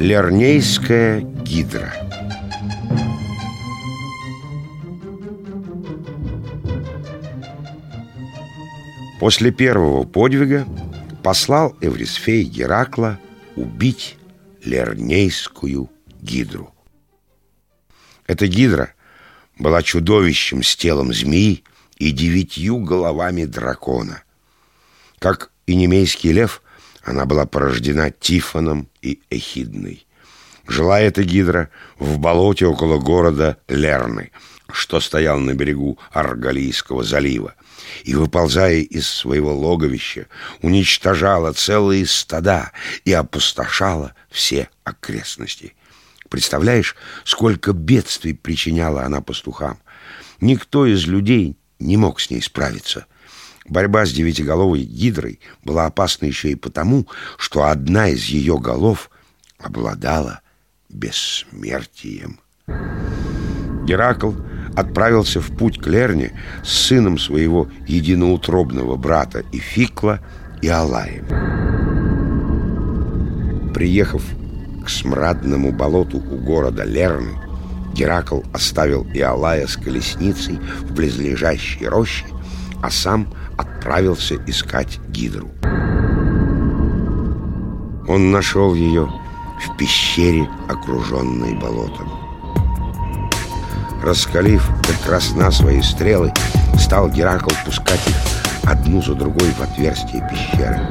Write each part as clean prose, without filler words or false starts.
Лернейская гидра. После первого подвига послал Эврисфей Геракла убить Лернейскую гидру. Эта гидра была чудовищем с телом змеи и 9 головами дракона. Как и немейский лев, она была порождена Тифоном и Эхидной. Жила эта гидра в болоте около города Лерны, что стоял на берегу Арголийского залива, и, выползая из своего логовища, уничтожала целые стада и опустошала все окрестности. Представляешь, сколько бедствий причиняла она пастухам? Никто из людей не мог с ней справиться. Борьба с 9-головой гидрой была опасна еще и потому, что одна из ее голов обладала бессмертием. Геракл отправился в путь к Лерне с сыном своего единоутробного брата Ификла и Алаем. Приехав к смрадному болоту у города Лерны, Геракл оставил Иолая с колесницей в близлежащей роще, а сам отправился искать гидру. Он нашел ее в пещере, окруженной болотом. Раскалив до красна свои стрелы, стал Геракл пускать их одну за другой в отверстие пещеры.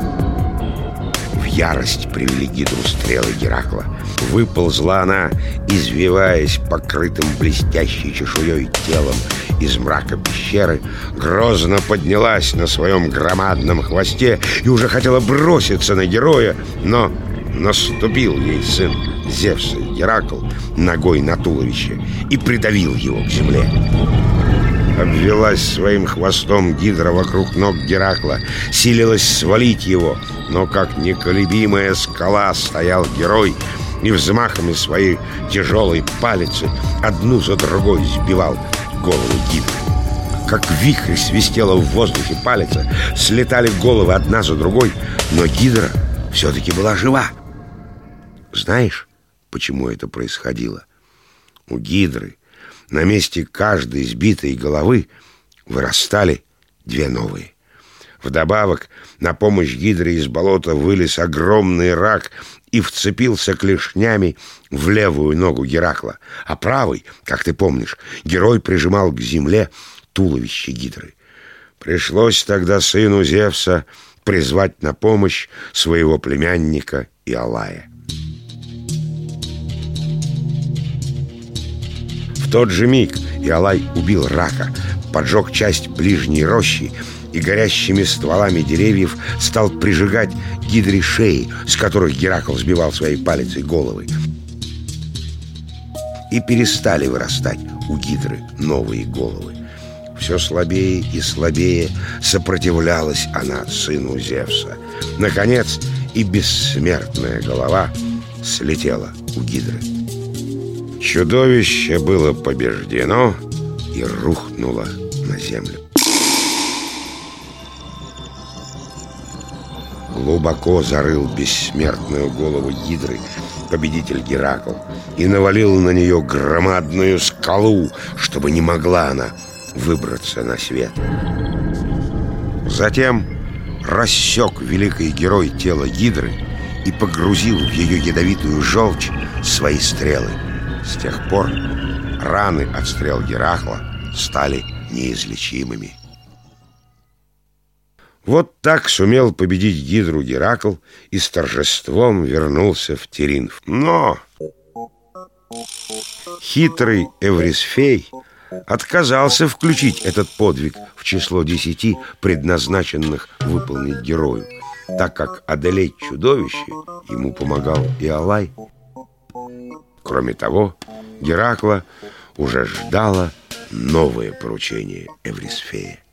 В ярость привели гидру стрелы Геракла. Выползла она, извиваясь покрытым блестящей чешуей телом из мрака пещеры, грозно поднялась на своем громадном хвосте и уже хотела броситься на героя, но наступил ей сын Зевса Геракл ногой на туловище и придавил его к земле. Обвелась своим хвостом гидра вокруг ног Геракла, силилась свалить его, но как неколебимая скала стоял герой и взмахами своей тяжелой палицы одну за другой сбивал голову гидры. Как вихрь свистела в воздухе палица, слетали головы одна за другой, но гидра все-таки была жива. Знаешь, почему это происходило? У гидры на месте каждой сбитой головы вырастали 2 новые. Вдобавок, на помощь гидре из болота вылез огромный рак и вцепился клешнями в левую ногу Геракла, а правой, как ты помнишь, герой прижимал к земле туловище гидры. Пришлось тогда сыну Зевса призвать на помощь своего племянника Иолая. В тот же миг Иолай убил рака, поджег часть ближней рощи и горящими стволами деревьев стал прижигать гидре шеи, с которых Геракл сбивал своей палицей головы. И перестали вырастать у гидры новые головы. Все слабее и слабее сопротивлялась она сыну Зевса. Наконец и бессмертная голова слетела у гидры. Чудовище было побеждено и рухнуло на землю. Глубоко зарыл бессмертную голову гидры победитель Геракл и навалил на нее громадную скалу, чтобы не могла она выбраться на свет. Затем рассек великий герой тело гидры и погрузил в ее ядовитую желчь свои стрелы. С тех пор раны от стрел Геракла стали неизлечимыми. Вот так сумел победить гидру Геракл и с торжеством вернулся в Теринф. Но хитрый Эврисфей отказался включить этот подвиг в число 10 предназначенных выполнить герою, так как одолеть чудовище ему помогал Иолай. Кроме того, Геракла уже ждало новое поручение Эврисфея.